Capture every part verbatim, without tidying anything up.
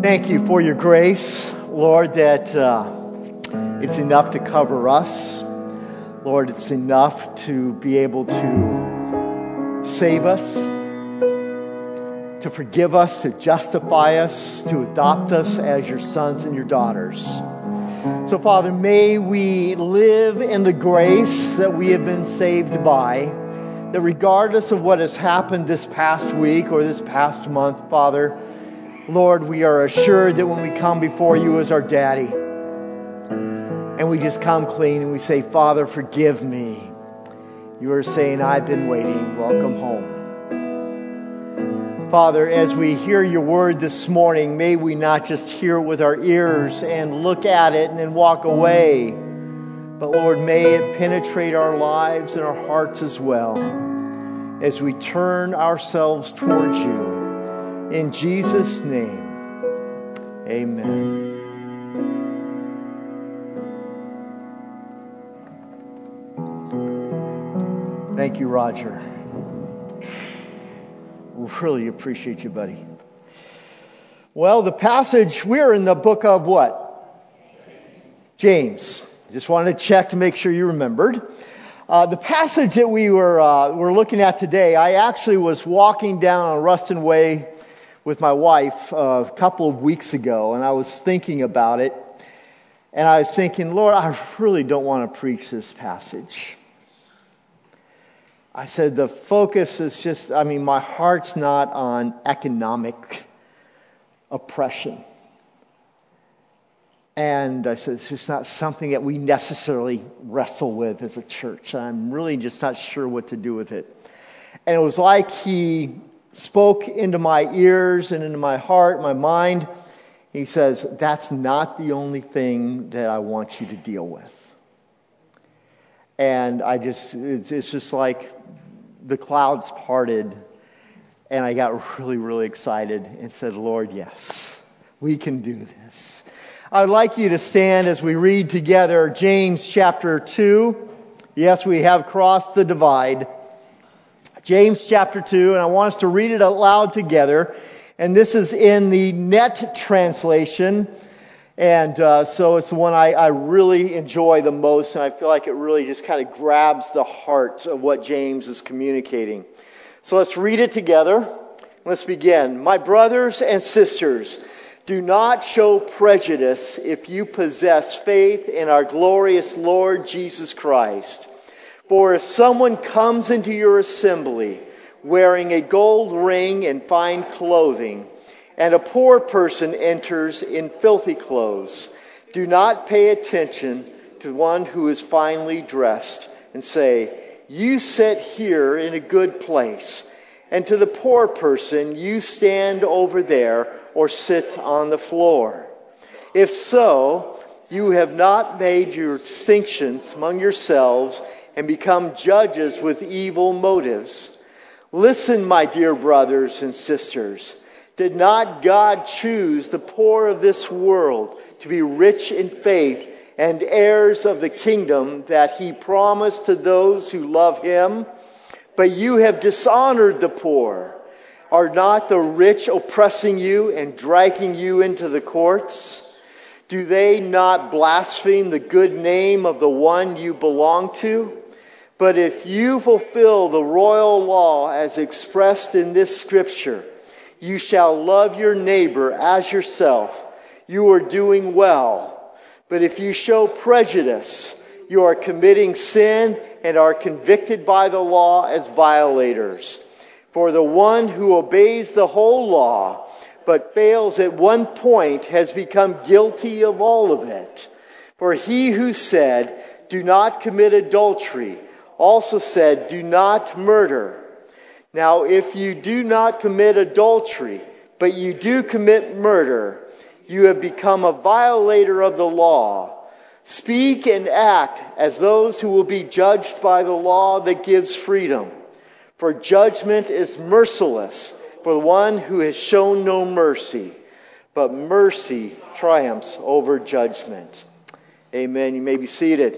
Thank you for your grace, Lord, that uh, it's enough to cover us. Lord, it's enough to be able to save us, to forgive us, to justify us, to adopt us as your sons and your daughters. So, Father, may we live in the grace that we have been saved by, that regardless of what has happened this past week or this past month, Father, Lord, we are assured that when we come before you as our daddy, and we just come clean and we say, Father, forgive me. You are saying, I've been waiting. Welcome home. Father, as we hear your word this morning, may we not just hear it with our ears and look at it and then walk away. But Lord, may it penetrate our lives and our hearts as well as we turn ourselves towards you. In Jesus' name, amen. Thank you, Roger. We really appreciate you, buddy. Well, the passage, we're in the book of what? James. Just wanted to check to make sure you remembered. Uh, the passage that we were uh, were looking at today, I actually was walking down on Ruston Way with my wife uh, a couple of weeks ago, and I was thinking about it, and I was thinking, Lord, I really don't want to preach this passage. I said, the focus is just, I mean, my heart's not on economic oppression. And I said, it's just not something that we necessarily wrestle with as a church. I'm really just not sure what to do with it. And it was like he spoke into my ears and into my heart, my mind. He says, that's not the only thing that I want you to deal with. And I just, it's, it's just like the clouds parted, and I got really, really excited and said, Lord, yes, we can do this. I'd like you to stand as we read together James chapter two. Yes, we have crossed the divide. James chapter two, and I want us to read it out loud together. And this is in the Net translation. And uh, so it's the one I, I really enjoy the most, and I feel like it really just kind of grabs the heart of what James is communicating. So let's read it together. Let's begin. My brothers and sisters, do not show prejudice if you possess faith in our glorious Lord Jesus Christ. For if someone comes into your assembly wearing a gold ring and fine clothing, and a poor person enters in filthy clothes, do not pay attention to one who is finely dressed and say, you sit here in a good place, and to the poor person, you stand over there or sit on the floor. If so, you have not made your distinctions among yourselves and become judges with evil motives. Listen, my dear brothers and sisters. Did not God choose the poor of this world to be rich in faith and heirs of the kingdom that he promised to those who love him? But you have dishonored the poor. Are not the rich oppressing you and dragging you into the courts? Do they not blaspheme the good name of the one you belong to? But if you fulfill the royal law as expressed in this scripture, you shall love your neighbor as yourself. You are doing well. But if you show prejudice, you are committing sin and are convicted by the law as violators. For the one who obeys the whole law, but fails at one point, has become guilty of all of it. For he who said, do not commit adultery, also said, do not murder. Now, if you do not commit adultery, but you do commit murder, you have become a violator of the law. Speak and act as those who will be judged by the law that gives freedom. For judgment is merciless for the one who has shown no mercy, but mercy triumphs over judgment. Amen. You may be seated.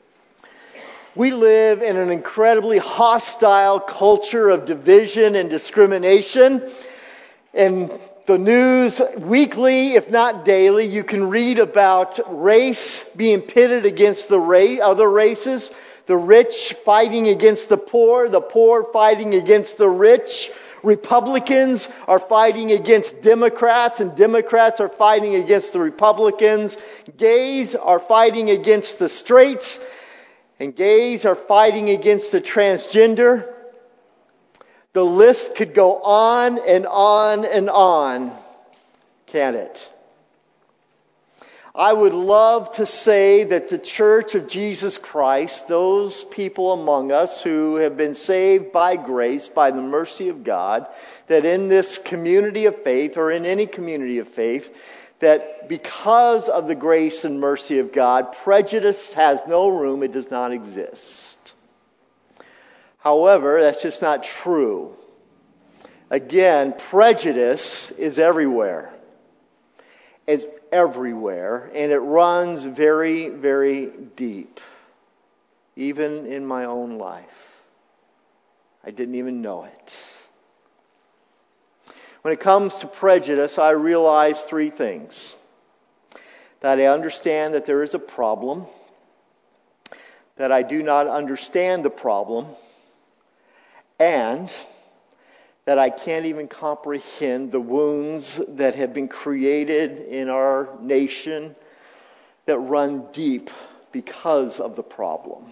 We live in an incredibly hostile culture of division and discrimination. And the news weekly, if not daily, you can read about race being pitted against the race, other races, the rich fighting against the poor, the poor fighting against the rich. Republicans are fighting against Democrats, and Democrats are fighting against the Republicans. Gays are fighting against the straights, and gays are fighting against the transgender. The list could go on and on and on, can't it? I would love to say that the Church of Jesus Christ, those people among us who have been saved by grace, by the mercy of God, that in this community of faith, or in any community of faith, that because of the grace and mercy of God, prejudice has no room, it does not exist. However, that's just not true. Again, prejudice is everywhere. It's everywhere, and it runs very, very deep. Even in my own life. I didn't even know it. When it comes to prejudice, I realize three things. That I understand that there is a problem. That I do not understand the problem. And that I can't even comprehend the wounds that have been created in our nation that run deep because of the problem.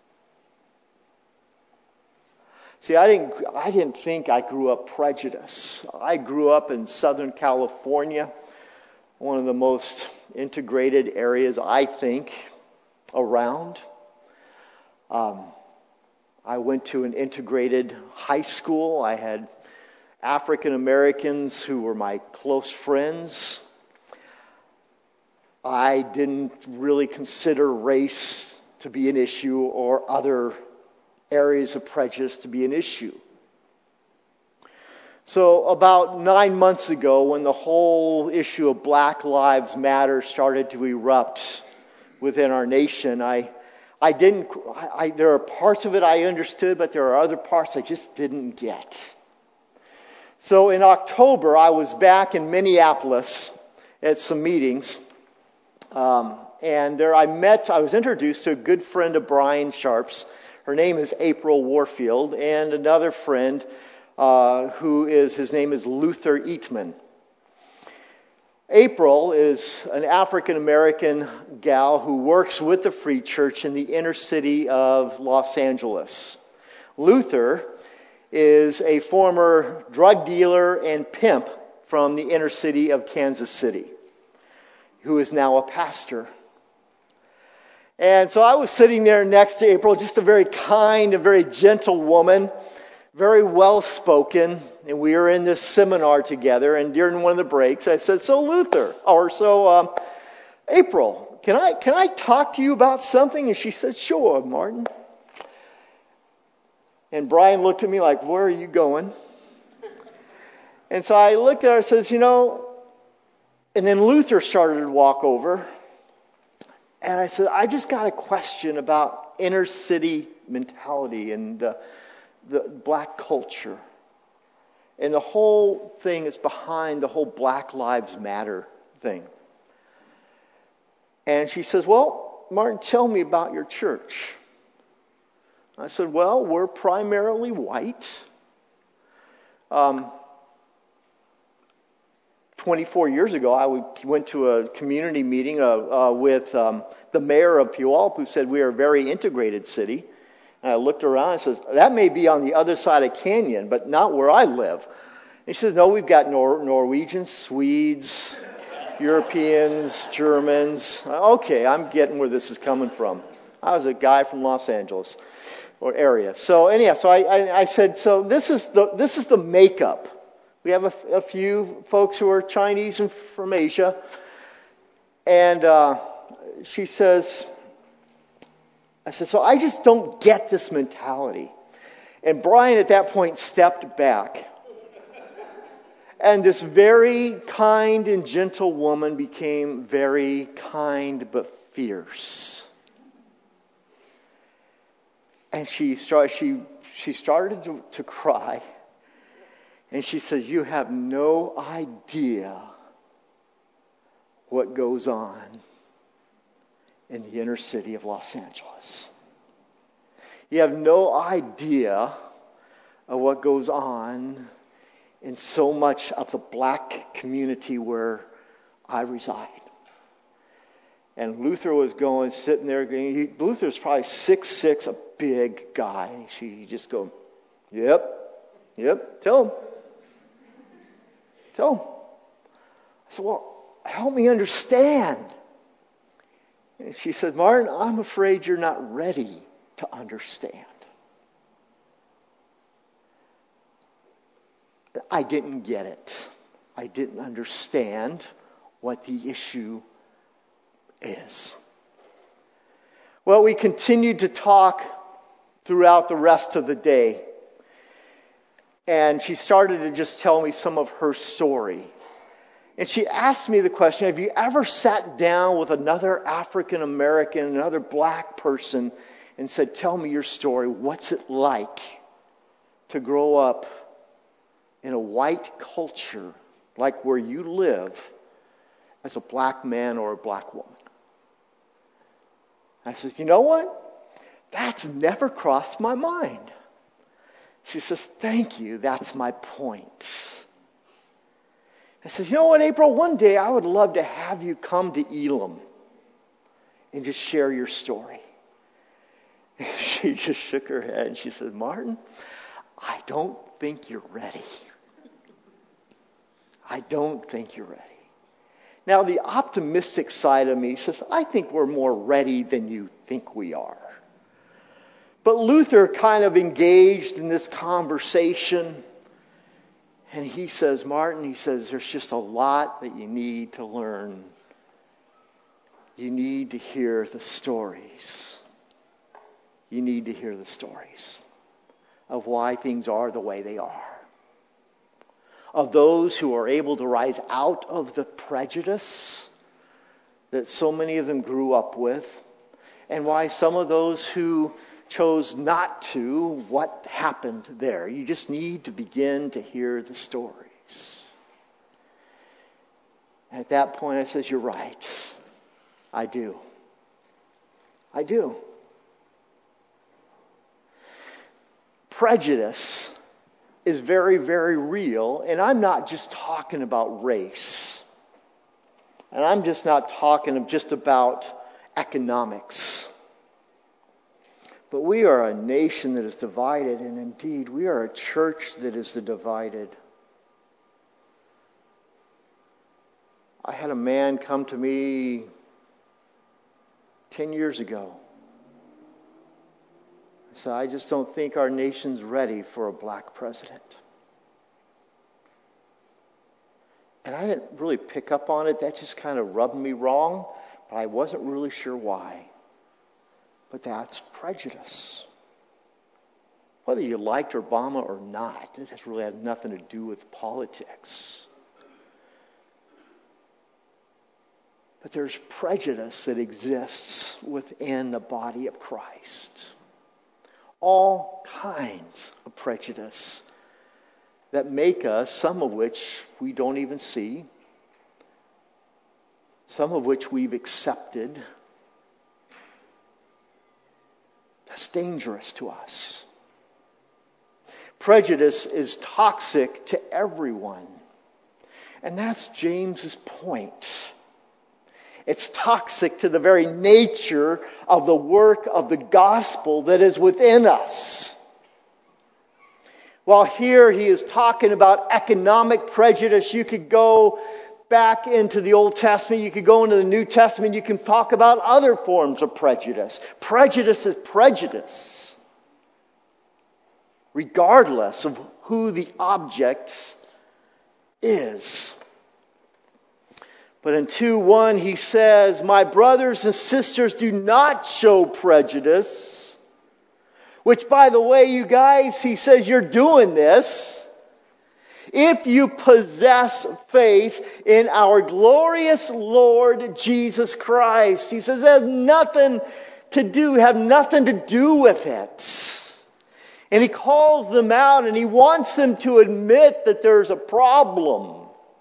See, I didn't, I didn't think I grew up prejudiced. I grew up in Southern California, one of the most integrated areas, I think, around. Um, I went to an integrated high school. I had African Americans who were my close friends. I didn't really consider race to be an issue or other areas of prejudice to be an issue. So about nine months ago, when the whole issue of Black Lives Matter started to erupt within our nation, I I didn't, I, I, there are parts of it I understood, but there are other parts I just didn't get. So in October, I was back in Minneapolis at some meetings. Um, and there I met, I was introduced to a good friend of Brian Sharp's. Her name is April Warfield, and another friend uh, who is, his name is Luther Eatman. April is an African-American gal who works with the Free Church in the inner city of Los Angeles. Luther is a former drug dealer and pimp from the inner city of Kansas City, who is now a pastor. And so I was sitting there next to April, just a very kind, a very gentle woman, very well-spoken, and we were in this seminar together, and during one of the breaks, I said, so Luther, or so um, April, can I can I talk to you about something? And she said, sure, Martin. And Brian looked at me like, where are you going? And so I looked at her and says, you know, and then Luther started to walk over, and I said, I just got a question about inner city mentality and the, the black culture. And the whole thing is behind the whole Black Lives Matter thing. And she says, well, Martin, tell me about your church. I said, well, we're primarily white. Um, twenty-four years ago, I went to a community meeting uh, uh, with um, the mayor of Puyallup, who said we are a very integrated city. And I looked around and says, that may be on the other side of Canyon, but not where I live. And she says, no, we've got Nor- Norwegians, Swedes, Europeans, Germans. Okay, I'm getting where this is coming from. I was a guy from Los Angeles or area. So anyhow, so I, I, I said, so this is the this is the makeup. We have a, a few folks who are Chinese and from Asia. And uh, she says, I said, so I just don't get this mentality. And Brian at that point stepped back. And this very kind and gentle woman became very kind but fierce. And she started, she, she started to, to cry. And she says, you have no idea what goes on in the inner city of Los Angeles. You have no idea of what goes on in so much of the black community where I reside. And Luther was going, sitting there. He, Luther's probably six foot six, a big guy. She just go, yep, yep, tell him. Tell him. I said, well, help me understand. And she said, Martin, I'm afraid you're not ready to understand. I didn't get it. I didn't understand what the issue is. Well, we continued to talk throughout the rest of the day. And she started to just tell me some of her story. And she asked me the question, have you ever sat down with another African American, another black person, and said, tell me your story. What's it like to grow up in a white culture like where you live as a black man or a black woman? I said, you know what? That's never crossed my mind. She says, thank you, that's my point. I says, you know what, April, one day I would love to have you come to Elam and just share your story. She just shook her head and she said, Martin, I don't think you're ready. I don't think you're ready. Now, the optimistic side of me says, I think we're more ready than you think we are. But Luther kind of engaged in this conversation. And he says, Martin, he says, there's just a lot that you need to learn. You need to hear the stories. You need to hear the stories of why things are the way they are. Of those who are able to rise out of the prejudice that so many of them grew up with. And why some of those who chose not to, what happened there. You just need to begin to hear the stories. And at that point I says, you're right. I do. I do. Prejudice is very, very real. And I'm not just talking about race. And I'm just not talking just about economics. But we are a nation that is divided, and indeed, we are a church that is divided. I had a man come to me ten years ago. I said, I just don't think our nation's ready for a black president. And I didn't really pick up on it. That just kind of rubbed me wrong, but I wasn't really sure why. But that's prejudice. Whether you liked Obama or not, it has really had nothing to do with politics. But there's prejudice that exists within the body of Christ. All kinds of prejudice that make us, some of which we don't even see, some of which we've accepted. That's dangerous to us. Prejudice is toxic to everyone. And that's James's point. It's toxic to the very nature of the work of the gospel that is within us. While here he is talking about economic prejudice, you could go back into the Old Testament, you could go into the New Testament, you can talk about other forms of prejudice. Prejudice is prejudice, regardless of who the object is. But in two one he says, my brothers and sisters, do not show prejudice. Which, by the way, you guys, he says you're doing this. If you possess faith in our glorious Lord Jesus Christ. He says it has nothing to do, have nothing to do with it. And he calls them out and he wants them to admit that there's a problem.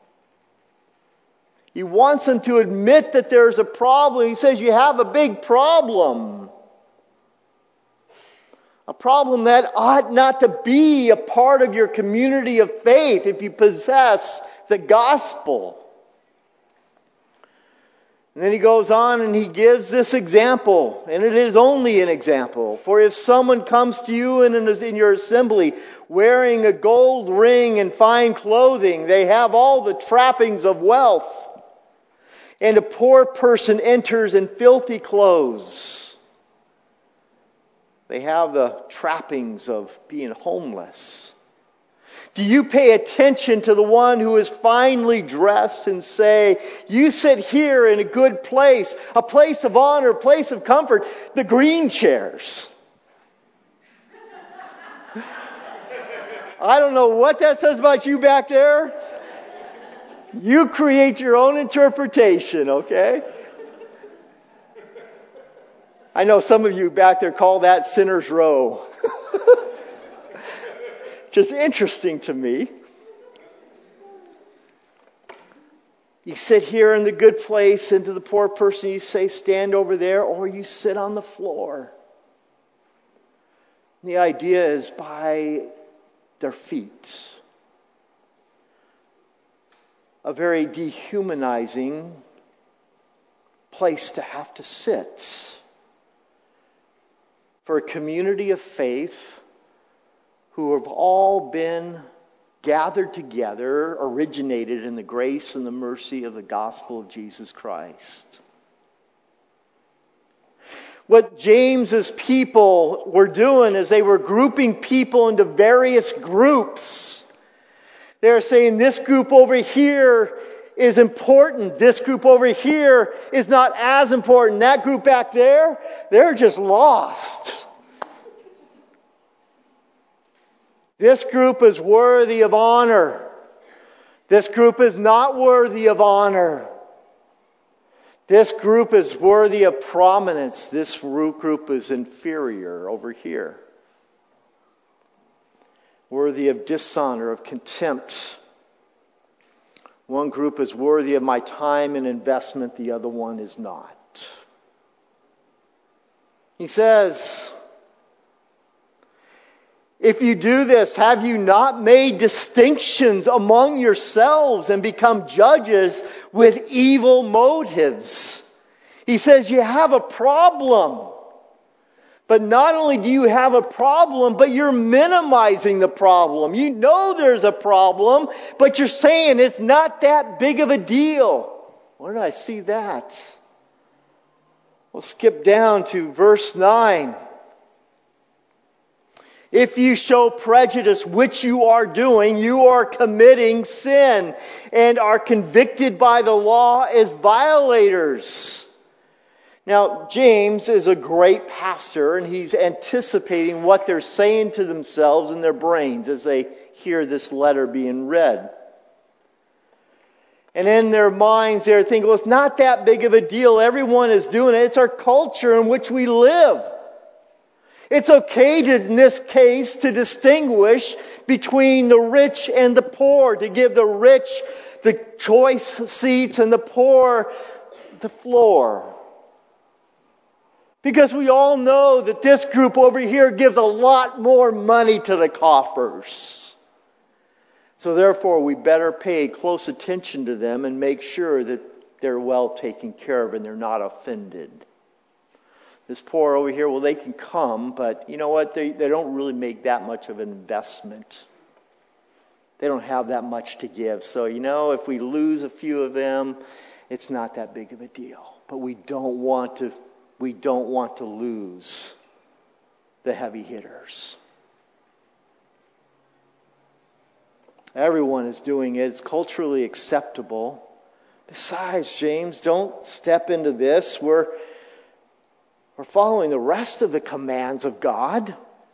He wants them to admit that there's a problem. He says, you have a big problem. A problem that ought not to be a part of your community of faith if you possess the gospel. And then he goes on and he gives this example, and it is only an example. For if someone comes to you in, in your assembly wearing a gold ring and fine clothing, they have all the trappings of wealth, and a poor person enters in filthy clothes, they have the trappings of being homeless. Do you pay attention to the one who is finely dressed and say, you sit here in a good place, a place of honor, a place of comfort, the green chairs? I don't know what that says about you back there. You create your own interpretation, okay? I know some of you back there call that sinner's row. Just interesting to me. You sit here in the good place, and to the poor person you say, stand over there, or you sit on the floor. And the idea is by their feet. A very dehumanizing place to have to sit. For a community of faith who have all been gathered together, originated in the grace and the mercy of the gospel of Jesus Christ. What James's people were doing is they were grouping people into various groups. They were saying this group over here is important. This group over here is not as important. That group back there, they're just lost. This group is worthy of honor. This group is not worthy of honor. This group is worthy of prominence. This group is inferior over here. Worthy of dishonor, of contempt. One group is worthy of my time and investment. The other one is not. He says, if you do this, have you not made distinctions among yourselves and become judges with evil motives? He says you have a problem. But not only do you have a problem, but you're minimizing the problem. You know there's a problem, but you're saying it's not that big of a deal. Where did I see that? We'll skip down to verse nine. If you show prejudice, which you are doing, you are committing sin and are convicted by the law as violators. Now, James is a great pastor, and he's anticipating what they're saying to themselves in their brains as they hear this letter being read. And in their minds, they're thinking, well, it's not that big of a deal. Everyone is doing it. It's our culture in which we live. It's okay to, in this case, to distinguish between the rich and the poor, to give the rich the choice seats and the poor the floor. Because we all know that this group over here gives a lot more money to the coffers. So therefore, we better pay close attention to them and make sure that they're well taken care of and they're not offended. This poor over here, well, they can come, but you know what? They, they don't really make that much of an investment. They don't have that much to give. So, you know, if we lose a few of them, it's not that big of a deal. But we don't want to, we don't want to lose the heavy hitters. Everyone is doing it. It's culturally acceptable. Besides, James, don't step into this. We're We're following the rest of the commands of God.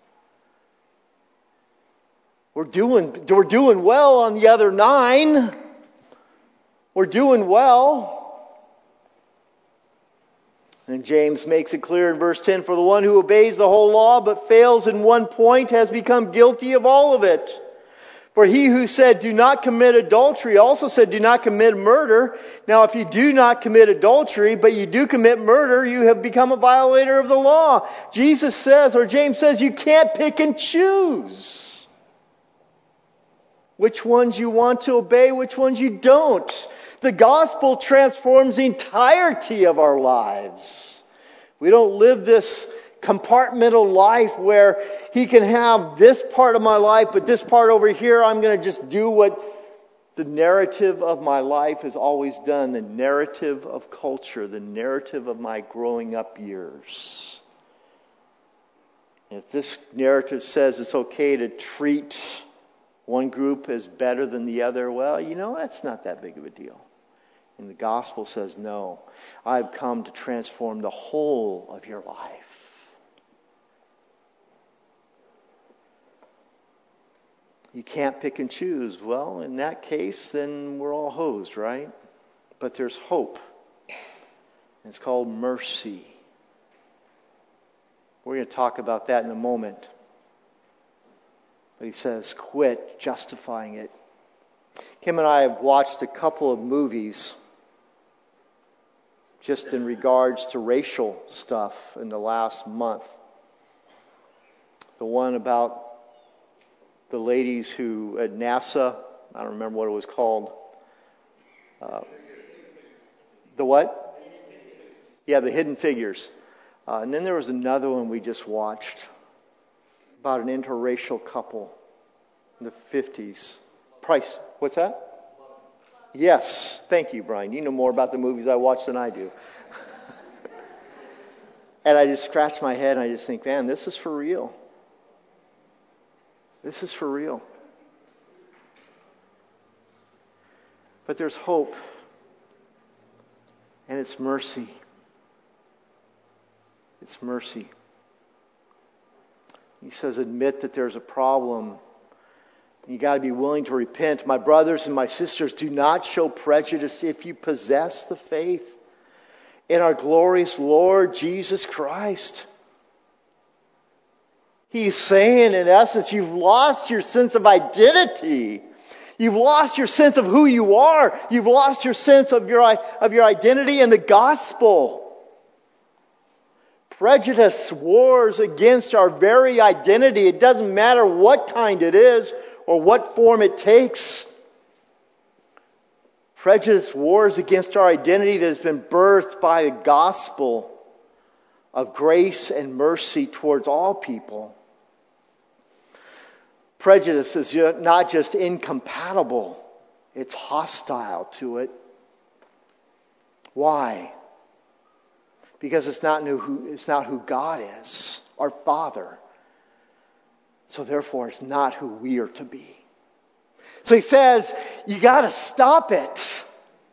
We're doing, we're doing well on the other nine. We're doing well. And James makes it clear in verse ten, for the one who obeys the whole law but fails in one point has become guilty of all of it. For he who said, do not commit adultery, also said, do not commit murder. Now if you do not commit adultery, but you do commit murder, you have become a violator of the law. Jesus says, or James says, you can't pick and choose which ones you want to obey, which ones you don't. The gospel transforms the entirety of our lives. We don't live this compartmental life where he can have this part of my life, but this part over here, I'm going to just do what the narrative of my life has always done, the narrative of culture, the narrative of my growing up years. And if this narrative says it's okay to treat one group as better than the other, well, you know, that's not that big of a deal. And the gospel says, no, I've come to transform the whole of your life. You can't pick and choose. Well, in that case, then we're all hosed, right? But there's hope. It's called mercy. We're going to talk about that in a moment. But he says, quit justifying it. Kim and I have watched a couple of movies just in regards to racial stuff in the last month. The one about the ladies who at NASA, I don't remember what it was called. Uh, the what? Yeah, the Hidden Figures. Uh, and then there was another one we just watched about an interracial couple in the fifties. Price, what's that? Yes, thank you, Brian. You know more about the movies I watch than I do. And I just scratch my head and I just think, man, this is for real. This is for real. But there's hope. And it's mercy. It's mercy. He says, admit that there's a problem. You got to be willing to repent. My brothers and my sisters, do not show prejudice if you possess the faith in our glorious Lord Jesus Christ. He's saying, in essence, you've lost your sense of identity. You've lost your sense of who you are. You've lost your sense of your, of your identity in the gospel. Prejudice wars against our very identity. It doesn't matter what kind it is or what form it takes. Prejudice wars against our identity that has been birthed by the gospel of grace and mercy towards all people. Prejudice is not just incompatible, it's hostile to it. Why? Because it's not who, it's not who God is, our Father. So therefore, it's not who we are to be. So he says, you got to stop it.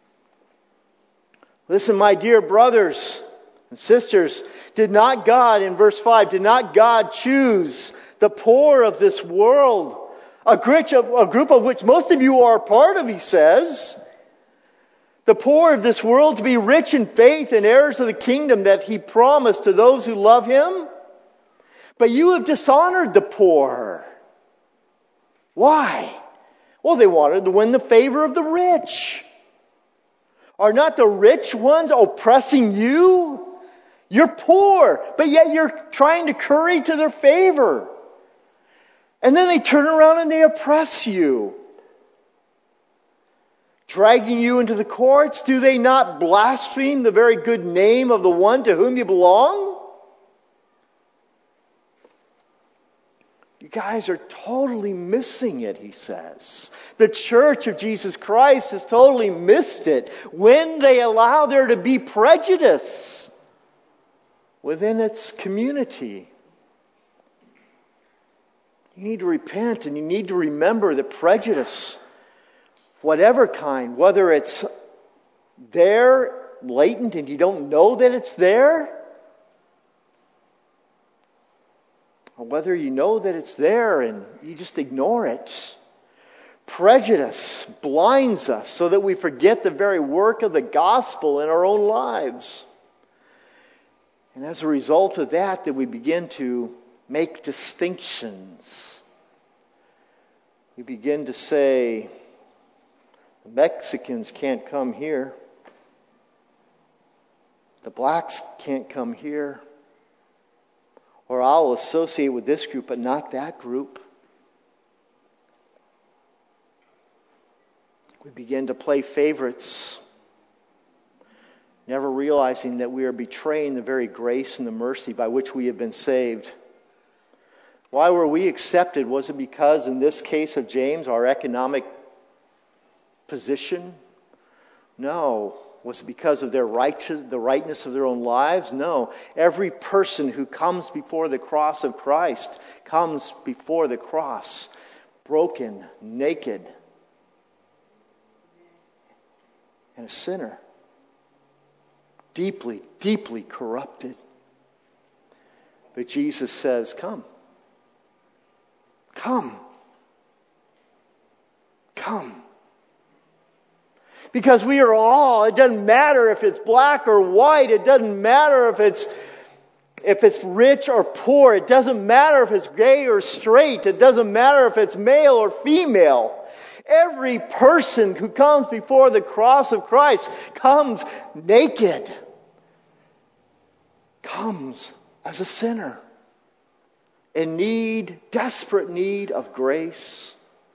Listen, my dear brothers and sisters, did not God, in verse five, did not God choose the poor of this world, a group of, a group of which most of you are a part of, he says, the poor of this world to be rich in faith and heirs of the kingdom that he promised to those who love him? But you have dishonored the poor. Why? Well, they wanted to win the favor of the rich. Are not the rich ones oppressing you? You're poor, but yet you're trying to curry to their favor. And then they turn around and they oppress you. Dragging you into the courts, do they not blaspheme the very good name of the one to whom you belong? You guys are totally missing it, he says. The church of Jesus Christ has totally missed it when they allow there to be prejudice within its community. You need to repent and you need to remember that prejudice, whatever kind, whether it's there, latent, and you don't know that it's there, or whether you know that it's there and you just ignore it. Prejudice blinds us so that we forget the very work of the gospel in our own lives. And as a result of that, that we begin to make distinctions. We begin to say, the Mexicans can't come here. The blacks can't come here. Or I'll associate with this group, but not that group. We begin to play favorites, never realizing that we are betraying the very grace and the mercy by which we have been saved. Why were we accepted? Was it because, in this case of James, our economic position? No. Was it because of their righteous, the rightness of their own lives? No. Every person who comes before the cross of Christ comes before the cross broken, naked, and a sinner. Deeply, deeply corrupted. But Jesus says, come. Come. Come. Because we are all, it doesn't matter if it's black or white, it doesn't matter if it's if it's rich or poor, it doesn't matter if it's gay or straight, it doesn't matter if it's male or female. Every person who comes before the cross of Christ comes naked. Comes as a sinner. In need, desperate need of grace.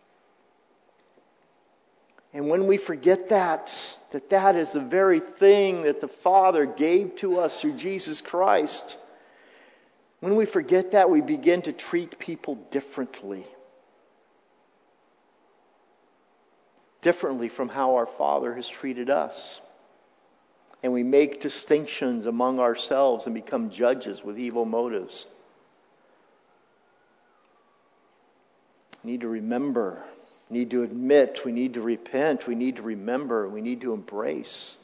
And when we forget that, that that is the very thing that the Father gave to us through Jesus Christ, when we forget that, we begin to treat people differently. Differently from how our Father has treated us. And we make distinctions among ourselves and become judges with evil motives. We need to remember. We need to admit. We need to repent. We need to remember. We need to embrace.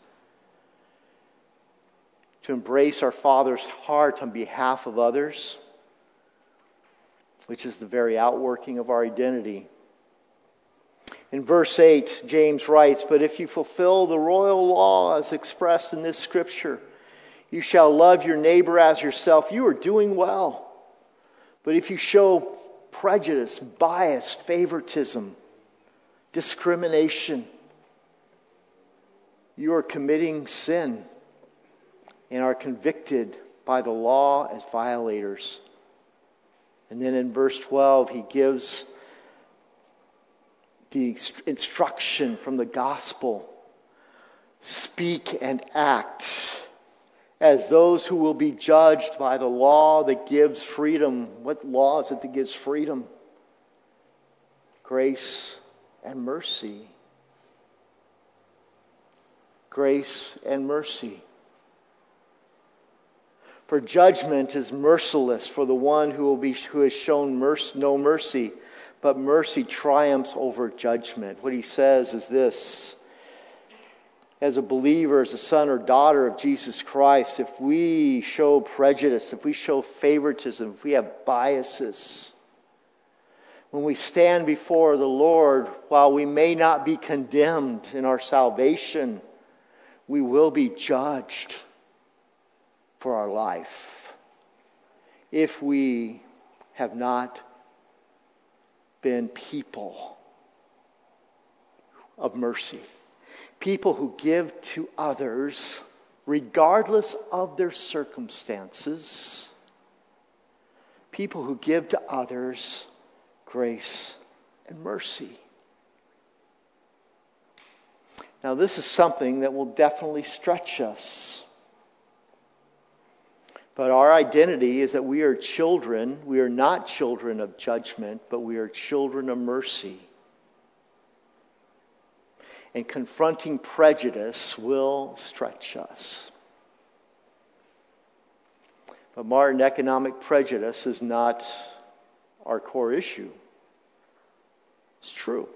To embrace our Father's heart on behalf of others, which is the very outworking of our identity. In verse eight, James writes, "But if you fulfill the royal law as expressed in this scripture, you shall love your neighbor as yourself. You are doing well. But if you show prejudice, bias, favoritism, discrimination, you are committing sin and are convicted by the law as violators." And then in verse twelve, he gives the instruction from the gospel. Speak and act as those who will be judged by the law that gives freedom. What law is it that gives freedom? Grace and mercy. Grace and mercy. For judgment is merciless for the one who will be who has shown mercy, no mercy, but mercy triumphs over judgment. What he says is this: as a believer, as a son or daughter of Jesus Christ, if we show prejudice, if we show favoritism, if we have biases, when we stand before the Lord, while we may not be condemned in our salvation, we will be judged for our life if we have not been people of mercy. People who give to others regardless of their circumstances. People who give to others grace and mercy. Now, this is something that will definitely stretch us. But our identity is that we are children. We are not children of judgment, but we are children of mercy. And confronting prejudice will stretch us. But Martin, economic prejudice is not our core issue. It's true.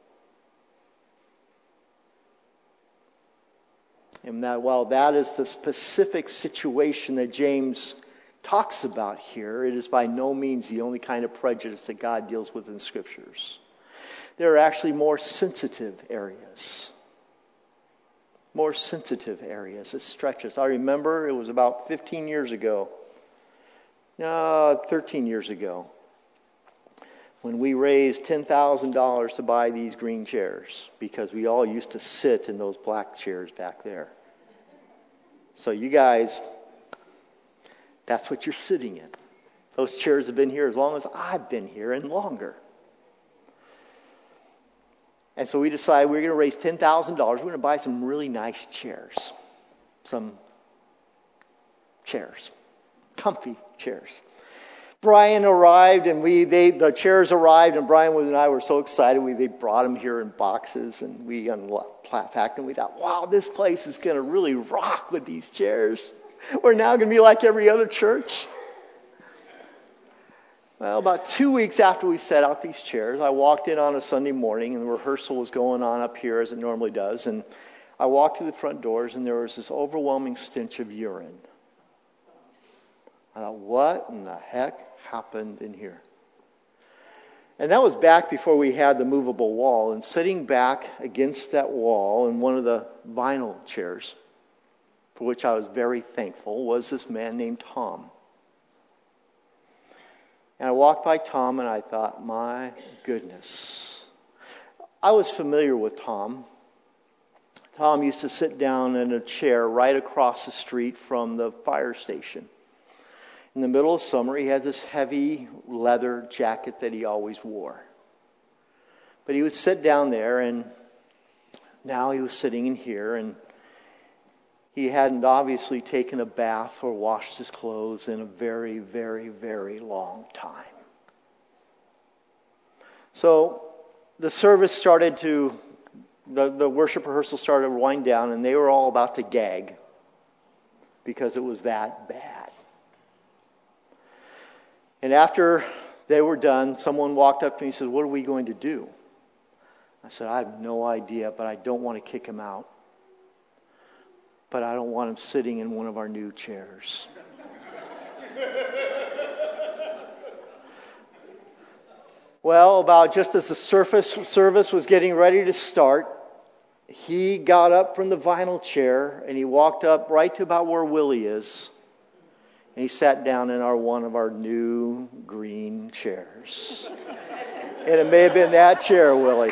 And that while that is the specific situation that James talks about here, it is by no means the only kind of prejudice that God deals with in Scriptures. There are actually more sensitive areas more sensitive areas. It stretches. I remember it was about fifteen years ago, no, thirteen years ago, when we raised ten thousand dollars to buy these green chairs because we all used to sit in those black chairs back there. So you guys, that's what you're sitting in. Those chairs have been here as long as I've been here and longer. And so we decided we were going to raise ten thousand dollars. We're going to buy some really nice chairs. Some chairs. Comfy chairs. Brian arrived, and we they the chairs arrived, and Brian and I were so excited. We they brought them here in boxes, and we unpacked them. We thought, wow, this place is going to really rock with these chairs. We're now going to be like every other church. Well, about two weeks after we set out these chairs, I walked in on a Sunday morning, and the rehearsal was going on up here as it normally does. And I walked to the front doors, and there was this overwhelming stench of urine. I thought, what in the heck happened in here? And that was back before we had the movable wall. And sitting back against that wall in one of the vinyl chairs, for which I was very thankful, was this man named Tom. And I walked by Tom and I thought, my goodness. I was familiar with Tom. Tom used to sit down in a chair right across the street from the fire station. In the middle of summer, he had this heavy leather jacket that he always wore. But he would sit down there, and now he was sitting in here, and he hadn't obviously taken a bath or washed his clothes in a very, very, very long time. So the service started to, the, the worship rehearsal started to wind down, and they were all about to gag because it was that bad. And after they were done, someone walked up to me and said, what are we going to do? I said, I have no idea, but I don't want to kick him out. But I don't want him sitting in one of our new chairs. Well, about just as the surface service was getting ready to start, he got up from the vinyl chair and he walked up right to about where Willie is. And he sat down in our one of our new green chairs. And it may have been that chair, Willie.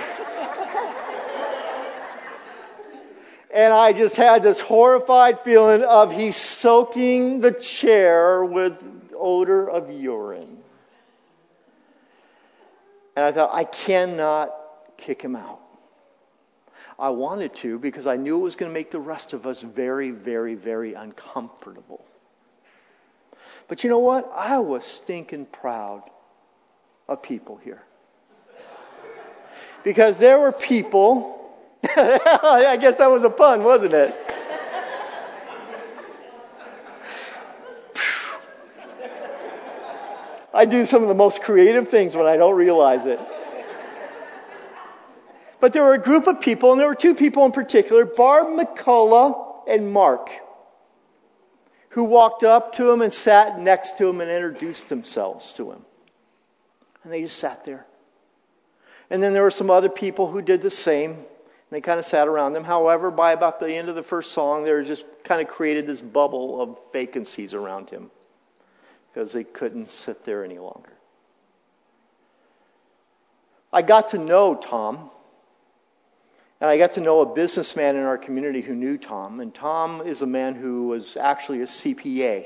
And I just had this horrified feeling of he's soaking the chair with odor of urine. And I thought, I cannot kick him out. I wanted to because I knew it was going to make the rest of us very, very, very uncomfortable. But you know what? I was stinking proud of people here. Because there were people... I guess that was a pun, wasn't it? I do some of the most creative things when I don't realize it. But there were a group of people, and there were two people in particular, Barb McCullough and Mark, who walked up to him and sat next to him and introduced themselves to him. And they just sat there. And then there were some other people who did the same. They kind of sat around them. However, by about the end of the first song, they were just kind of created this bubble of vacancies around him because they couldn't sit there any longer. I got to know Tom, and I got to know a businessman in our community who knew Tom. And Tom is a man who was actually a C P A,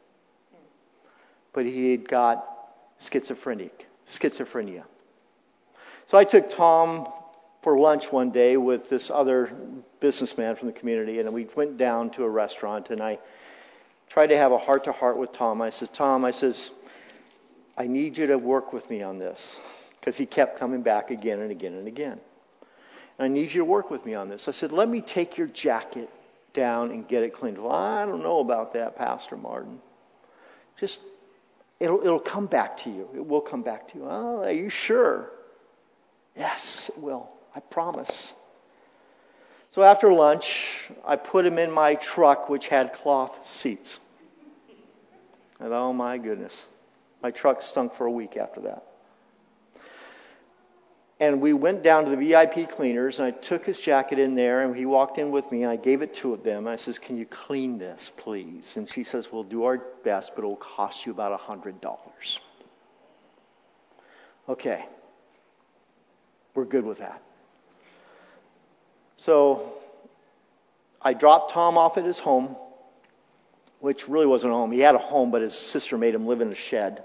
but he had got schizophrenic, schizophrenia. So I took Tom for lunch one day with this other businessman from the community, and we went down to a restaurant, and I tried to have a heart-to-heart with Tom. I says, Tom, I says, I need you to work with me on this, because he kept coming back again and again and again. And I need you to work with me on this. I said, let me take your jacket down and get it cleaned. Well, I don't know about that, Pastor Martin. Just, it'll, it'll come back to you. It will come back to you. Oh, are you sure? Yes, it will. I promise. So after lunch, I put him in my truck, which had cloth seats. And oh my goodness, my truck stunk for a week after that. And we went down to the V I P cleaners, and I took his jacket in there, and he walked in with me, and I gave it to them. I says, can you clean this, please? And she says, we'll do our best, but it will cost you about one hundred dollars. Okay. We're good with that. So I dropped Tom off at his home, which really wasn't a home. He had a home, but his sister made him live in a shed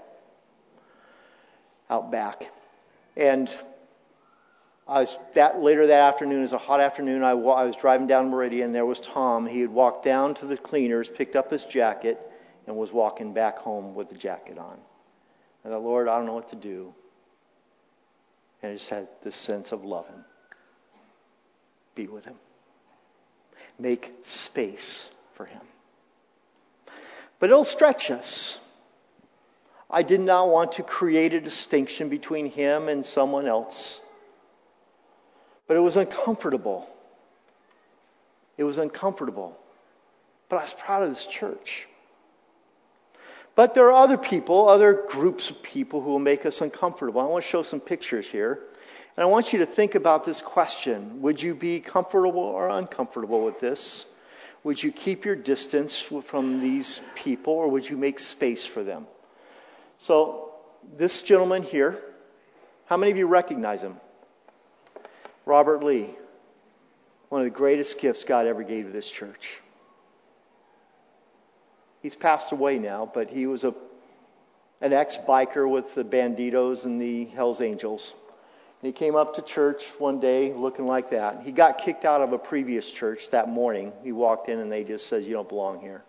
out back. And I was that later that afternoon, it was a hot afternoon, I, wa- I was driving down Meridian, and there was Tom. He had walked down to the cleaners, picked up his jacket, and was walking back home with the jacket on. I thought, Lord, I don't know what to do. And I just had this sense of love him. Be with him. Make space for him. But it'll stretch us. I did not want to create a distinction between him and someone else. But it was uncomfortable. It was uncomfortable. But I was proud of this church. But there are other people, other groups of people who will make us uncomfortable. I want to show some pictures here. And I want you to think about this question. Would you be comfortable or uncomfortable with this? Would you keep your distance from these people, or would you make space for them? So, this gentleman here, how many of you recognize him? Robert Lee. One of the greatest gifts God ever gave to this church. He's passed away now, but he was a an ex-biker with the Banditos and the Hells Angels. And he came up to church one day looking like that. He got kicked out of a previous church that morning. He walked in and they just said, you don't belong here.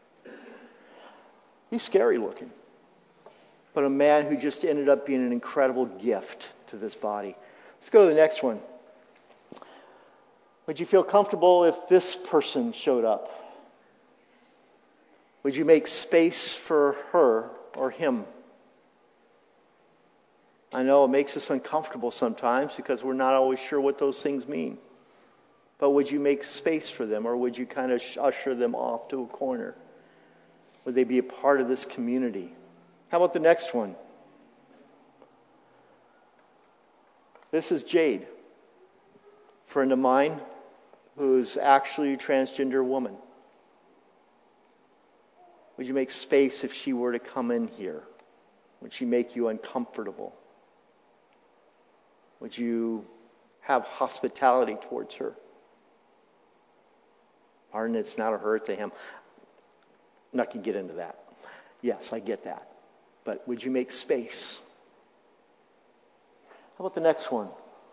He's scary looking. But a man who just ended up being an incredible gift to this body. Let's go to the next one. Would you feel comfortable if this person showed up? Would you make space for her or him? I know it makes us uncomfortable sometimes because we're not always sure what those things mean. But would you make space for them, or would you kind of usher them off to a corner? Would they be a part of this community? How about the next one? This is Jade, a friend of mine who's actually a transgender woman. Would you make space if she were to come in here? Would she make you uncomfortable? Would you have hospitality towards her? Pardon, it's not a her, it's a him. I'm not going to get into that. Yes, I get that. But would you make space? How about the next one?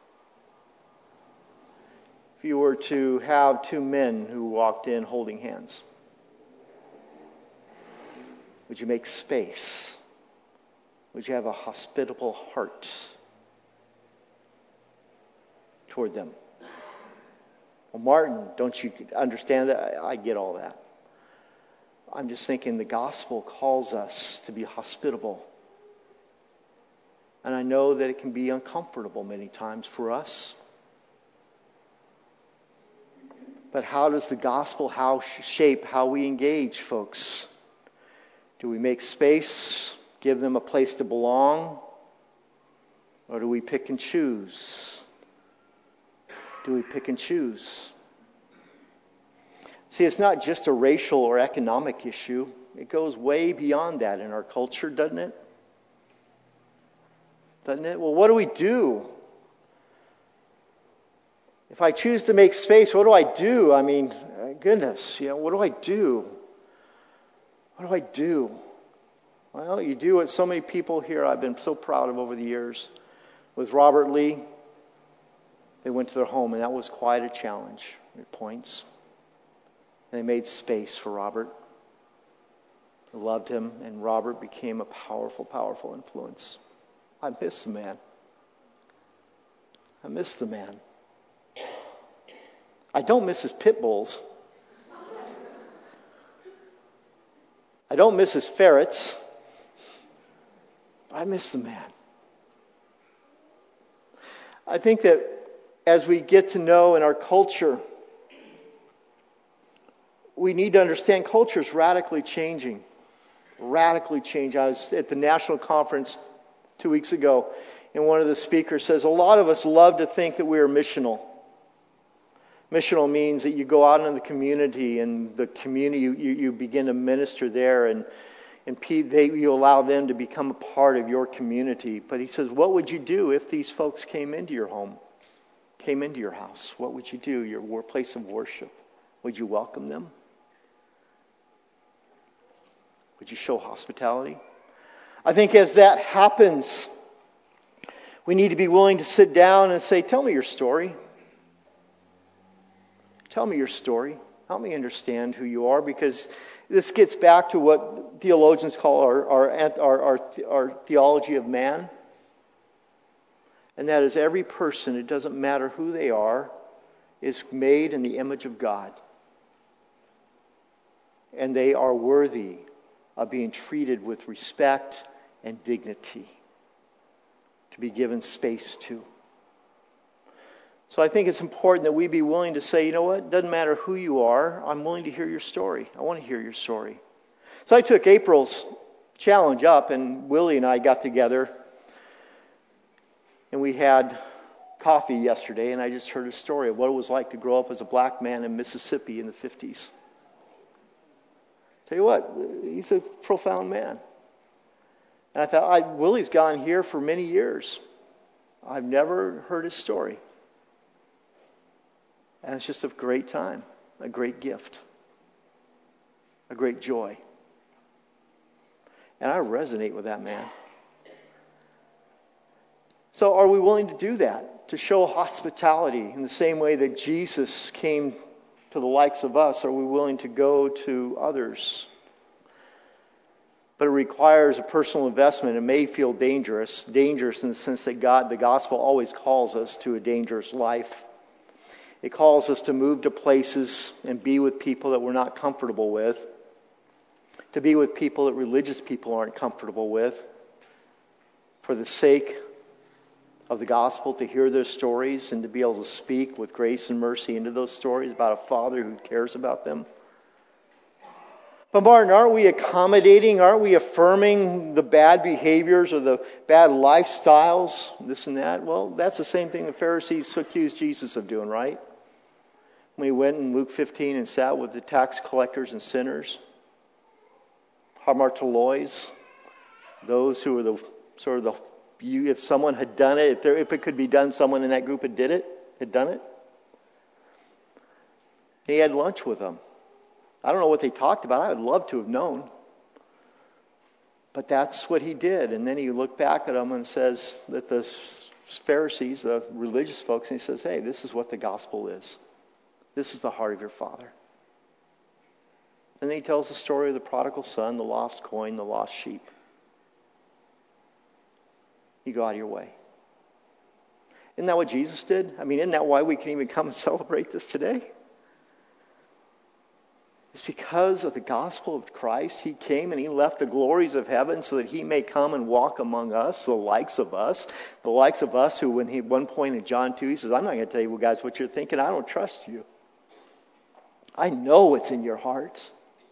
If you were to have two men who walked in holding hands, would you make space? Would you have a hospitable heart toward them? Well, Martin, don't you understand that? I get all that. I'm just thinking the gospel calls us to be hospitable. And I know that it can be uncomfortable many times for us. But how does the gospel how shape how we engage folks? Do we make space, give them a place to belong? Or do we pick and choose? Do we pick and choose? See, it's not just a racial or economic issue. It goes way beyond that in our culture, doesn't it? Doesn't it? Well, what do we do? If I choose to make space, what do I do? I mean, goodness, you know, what do I do? What do I do? Well, you do what so many people here I've been so proud of over the years. With Robert Lee, they went to their home, and that was quite a challenge at points. They made space for Robert. They loved him, and Robert became a powerful, powerful influence. I miss the man. I miss the man. I don't miss his pit bulls. I don't miss his ferrets. I miss the man. I think that as we get to know in our culture, we need to understand culture is radically changing. Radically changing. I was at the national conference two weeks ago, And one of the speakers says, a lot of us love to think that we are missional. Missional means that you go out into the community, and the community, you, you, you begin to minister there, and, and they, you allow them to become a part of your community. But he says, what would you do if these folks came into your home, came into your house? What would you do, your place of worship? Would you welcome them? Would you show hospitality? I think as that happens, we need to be willing to sit down and say, tell me your story. Tell me your story. Help me understand who you are, because this gets back to what theologians call our, our, our, our, our theology of man. And that is every person, it doesn't matter who they are, is made in the image of God. And they are worthy of being treated with respect and dignity, to be given space to. So I think it's important that we be willing to say, you know what, it doesn't matter who you are, I'm willing to hear your story. I want to hear your story. So I took April's challenge up, and Willie and I got together, and we had coffee yesterday, and I just heard a story of what it was like to grow up as a black man in Mississippi in the fifties. Tell you what, he's a profound man. And I thought, I, Willie's gone here for many years. I've never heard his story. And it's just a great time, a great gift, a great joy. And I resonate with that man. So are we willing to do that? To show hospitality in the same way that Jesus came to the likes of us? Are we willing to go to others? But it requires a personal investment. It may feel dangerous. Dangerous in the sense that God, the gospel always calls us to a dangerous life. It calls us to move to places and be with people that we're not comfortable with. To be with people that religious people aren't comfortable with. For the sake of the gospel, to hear their stories and to be able to speak with grace and mercy into those stories about a Father who cares about them. But Martin, aren't we accommodating? Aren't we affirming the bad behaviors or the bad lifestyles, this and that? Well, that's the same thing the Pharisees accused Jesus of doing, right? When he went in Luke fifteen and sat with the tax collectors and sinners. Hamartolois, those who were the sort of the, you, if someone had done it, if, there, if it could be done, someone in that group had did it, had done it. He had lunch with them. I don't know what they talked about. I would love to have known. But that's what he did. And then he looked back at them and says that the Pharisees, the religious folks, and he says, hey, this is what the gospel is. This is the heart of your Father. And then he tells the story of the prodigal son, the lost coin, the lost sheep. You go out of your way. Isn't that what Jesus did? I mean, isn't that why we can even come and celebrate this today? It's because of the gospel of Christ. He came and he left the glories of heaven so that he may come and walk among us, the likes of us. The likes of us who, when he, at one point in John two, he says, I'm not going to tell you guys what you're thinking. I don't trust you. I know what's in your heart.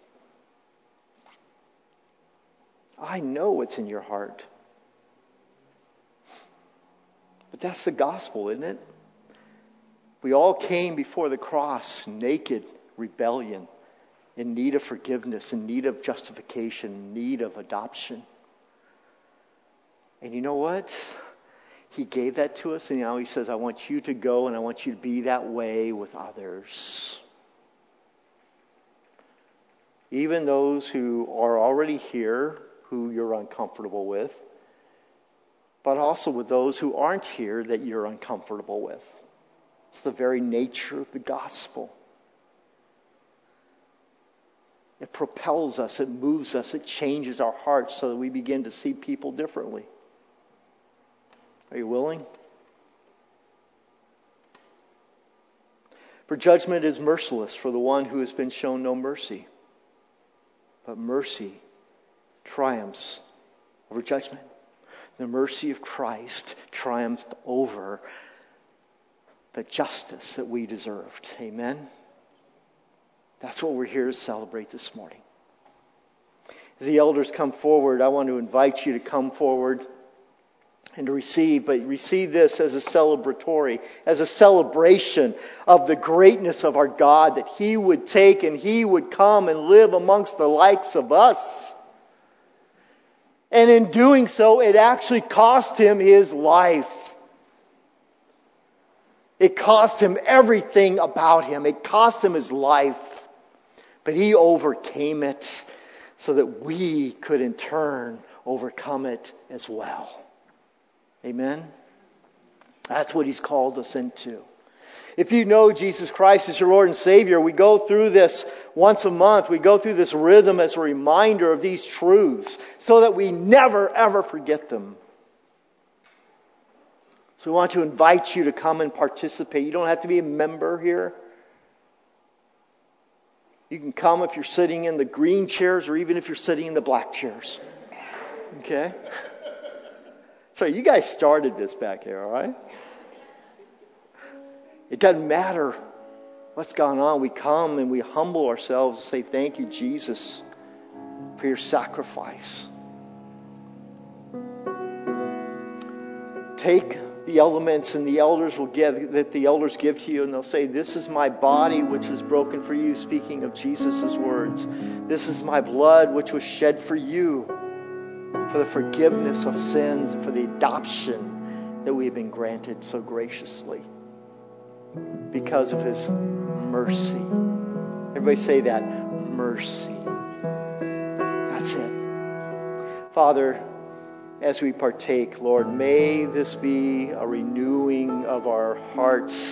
I know what's in your heart. But that's the gospel, isn't it? We all came before the cross, naked, rebellion, in need of forgiveness, in need of justification, in need of adoption. And you know what? He gave that to us, and now he says, I want you to go and I want you to be that way with others. Even those who are already here, who you're uncomfortable with, but also with those who aren't here that you're uncomfortable with. It's the very nature of the gospel. It propels us, it moves us, it changes our hearts so that we begin to see people differently. Are you willing? For judgment is merciless for the one who has been shown no mercy. But mercy triumphs over judgment. The mercy of Christ triumphed over the justice that we deserved. Amen? That's what we're here to celebrate this morning. As the elders come forward, I want to invite you to come forward and to receive, but receive this as a celebratory, as a celebration of the greatness of our God, that He would take and He would come and live amongst the likes of us. And in doing so, it actually cost Him His life. It cost Him everything about Him. It cost Him His life. But He overcame it so that we could in turn overcome it as well. Amen? That's what He's called us into. If you know Jesus Christ as your Lord and Savior, we go through this once a month. We go through this rhythm as a reminder of these truths so that we never, ever forget them. So we want to invite you to come and participate. You don't have to be a member here. You can come if you're sitting in the green chairs or even if you're sitting in the black chairs. Okay? So you guys started this back here, all right? It doesn't matter what's gone on. We come and we humble ourselves and say, thank you, Jesus, for your sacrifice. Take the elements and the elders will give, that the elders give to you, and they'll say, this is my body which was broken for you, speaking of Jesus' words. This is my blood which was shed for you, for the forgiveness of sins and for the adoption that we have been granted so graciously because of His mercy. Everybody say that, mercy. That's it. Father, as we partake, Lord, may this be a renewing of our hearts,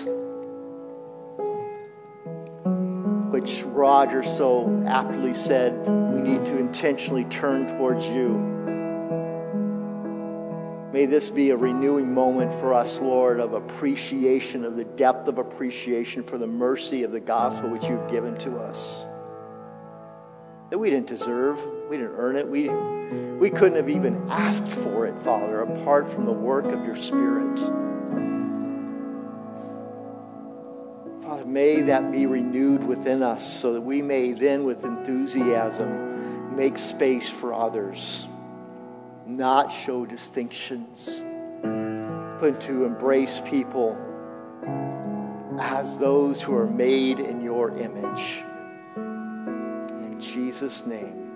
which Roger so aptly said, we need to intentionally turn towards you. May this be a renewing moment for us, Lord, of appreciation, of the depth of appreciation for the mercy of the gospel which you've given to us. That we didn't deserve, we didn't earn it, we, we couldn't have even asked for it, Father, apart from the work of your Spirit. Father, may that be renewed within us so that we may then with enthusiasm make space for others. Not show distinctions, but to embrace people as those who are made in your image. In Jesus' name.